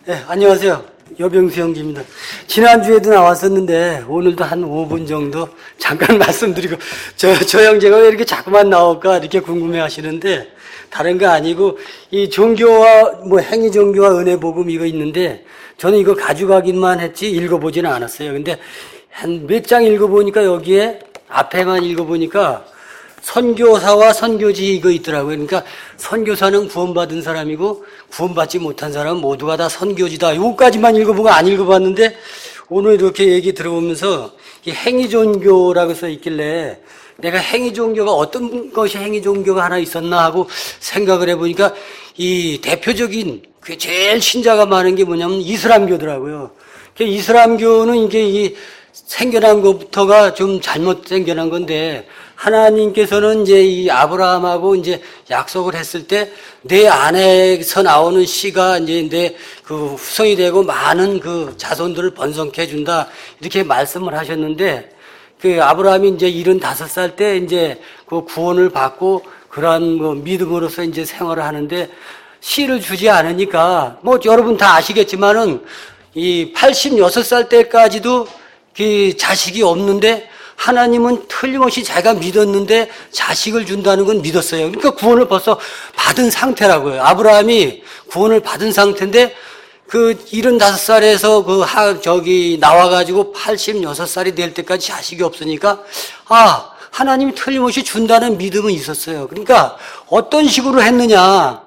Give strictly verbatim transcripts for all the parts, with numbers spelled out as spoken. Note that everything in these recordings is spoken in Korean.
네, 안녕하세요. 여병수 형제입니다. 지난주에도 나왔었는데 오늘도 한 오 분 정도 잠깐 말씀드리고 저, 저 형제가 왜 이렇게 자꾸만 나올까 이렇게 궁금해 하시는데 다른 거 아니고 이 종교와 뭐 행위 종교와 은혜 복음 이거 있는데 저는 이거 가져가기만 했지 읽어보지는 않았어요. 근데 한 몇 장 읽어보니까 여기에 앞에만 읽어보니까 선교사와 선교지 이거 있더라고요. 그러니까 선교사는 구원받은 사람이고 구원받지 못한 사람은 모두가 다 선교지다. 요거까지만 읽어보고 안 읽어봤는데 오늘 이렇게 얘기 들어보면서 이 행위종교라고 써 있길래 내가 행위종교가 어떤 것이 행위종교가 하나 있었나 하고 생각을 해보니까 이 대표적인 그 제일 신자가 많은 게 뭐냐면 이슬람교더라고요. 이슬람교는 이게 이 생겨난 것부터가 좀 잘못 생겨난 건데 하나님께서는 이제 이 아브라함하고 이제 약속을 했을 때 내 안에서 나오는 씨가 이제 내 그 후손이 되고 많은 그 자손들을 번성케 해준다 이렇게 말씀을 하셨는데 그 아브라함이 이제 일흔다섯 살 때 이제 그 구원을 받고 그러한 뭐 믿음으로서 이제 생활을 하는데 씨를 주지 않으니까 뭐 여러분 다 아시겠지만은 이 팔십육 살 때까지도 그 자식이 없는데 하나님은 틀림없이 자기가 믿었는데 자식을 준다는 건 믿었어요. 그러니까 구원을 벌써 받은 상태라고요. 아브라함이 구원을 받은 상태인데 그 일흔다섯 살에서 그 하, 저기 나와가지고 팔십육 살이 될 때까지 자식이 없으니까 아, 하나님이 틀림없이 준다는 믿음은 있었어요. 그러니까 어떤 식으로 했느냐.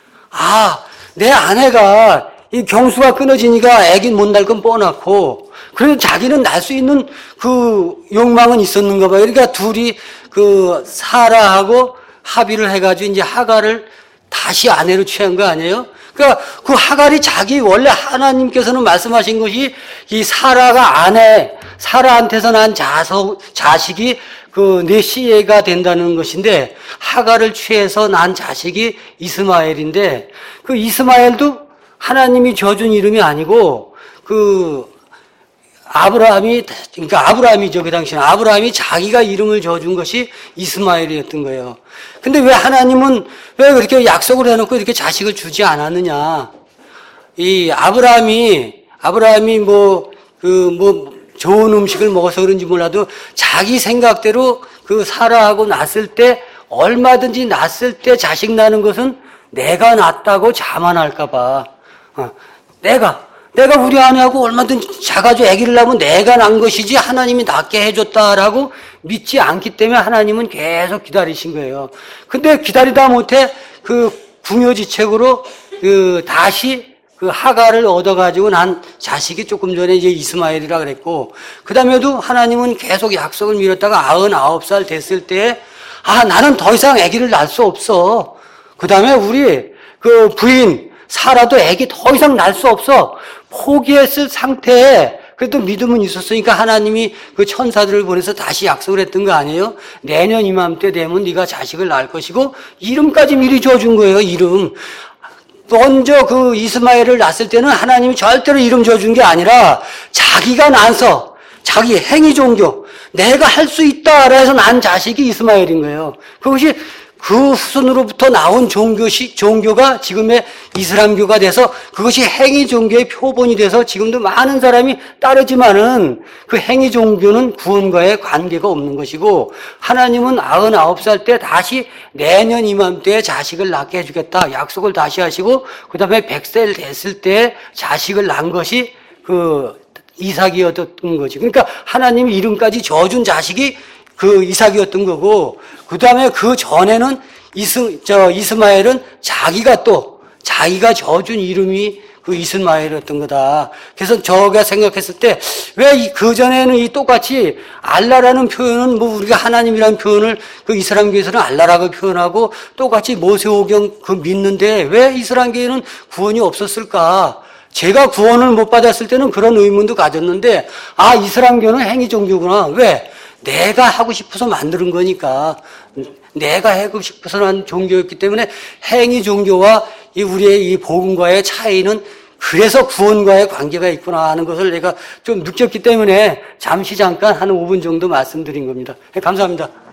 아, 내 아내가 이 경수가 끊어지니까 애긴 못 낳을 건 뻔하고 그래도 자기는 날 수 있는 그 욕망은 있었는가 봐요. 그러니까 둘이 그 사라하고 합의를 해가지고 이제 하갈을 다시 아내로 취한 거 아니에요? 그러니까 그 하갈이 자기 원래 하나님께서는 말씀하신 것이 이 사라가 아내, 사라한테서 난 자석, 자식이 그 내 씨가 된다는 것인데 하갈을 취해서 난 자식이 이스마엘인데 그 이스마엘도 하나님이 줘준 이름이 아니고 그 아브라함이 그러니까 아브라함이죠. 그 당시에 아브라함이 자기가 이름을 줘준 것이 이스마엘이었던 거예요. 근데 왜 하나님은 왜 그렇게 약속을 해놓고 이렇게 자식을 주지 않았느냐? 이 아브라함이 아브라함이 뭐 그 뭐 좋은 음식을 먹어서 그런지 몰라도 자기 생각대로 그 사라하고 낳았을 때 얼마든지 낳았을 때 자식 낳는 것은 내가 낳았다고 자만할까봐. 어, 내가, 내가 우리 아내하고 얼마든지 작아져 아기를 낳으면 내가 낳은 것이지 하나님이 낳게 해줬다라고 믿지 않기 때문에 하나님은 계속 기다리신 거예요. 근데 기다리다 못해 그 궁여지책으로 그 다시 그 하갈을 얻어가지고 난 자식이 조금 전에 이제 이스마엘이라 그랬고, 그 다음에도 하나님은 계속 약속을 미뤘다가 아흔아홉 살 됐을 때, 아, 나는 더 이상 아기를 낳을 수 없어. 그 다음에 우리 그 부인, 사라도 애기 더 이상 낳을 수 없어. 포기했을 상태에 그래도 믿음은 있었으니까 하나님이 그 천사들을 보내서 다시 약속을 했던 거 아니에요? 내년 이맘때 되면 네가 자식을 낳을 것이고 이름까지 미리 줘준 거예요. 이름. 먼저 그 이스마엘을 낳았을 때는 하나님이 절대로 이름 줘준 게 아니라 자기가 낳아서 자기 행위 종교 내가 할 수 있다 해서 난 자식이 이스마엘인 거예요. 그것이 그 후손으로부터 나온 종교시, 종교가 지금의 이슬람교가 돼서 그것이 행위 종교의 표본이 돼서 지금도 많은 사람이 따르지만은 그 행위 종교는 구원과의 관계가 없는 것이고 하나님은 아흔아홉 살 때 다시 내년 이맘때에 자식을 낳게 해주겠다 약속을 다시 하시고 그 다음에 백 세 됐을 때 자식을 낳은 것이 그 이삭이었던 거지. 그러니까 하나님이 이름까지 줘준 자식이 그 이삭이었던 거고, 그 다음에 그 전에는 이스, 저, 이스마엘은 자기가 또, 자기가 져준 이름이 그 이스마엘이었던 거다. 그래서 저가 생각했을 때, 왜 그 전에는 이 똑같이 알라라는 표현은 뭐 우리가 하나님이라는 표현을 그 이슬람교에서는 알라라고 표현하고 똑같이 모세오경 그 믿는데 왜 이슬람교에는 구원이 없었을까? 제가 구원을 못 받았을 때는 그런 의문도 가졌는데, 아, 이슬람교는 행위 종교구나. 왜? 내가 하고 싶어서 만드는 거니까 내가 하고 싶어서 한 종교였기 때문에 행위 종교와 이 우리의 이 복음과의 차이는 그래서 구원과의 관계가 있구나 하는 것을 내가 좀 느꼈기 때문에 잠시 잠깐 한 오 분 정도 말씀드린 겁니다. 감사합니다.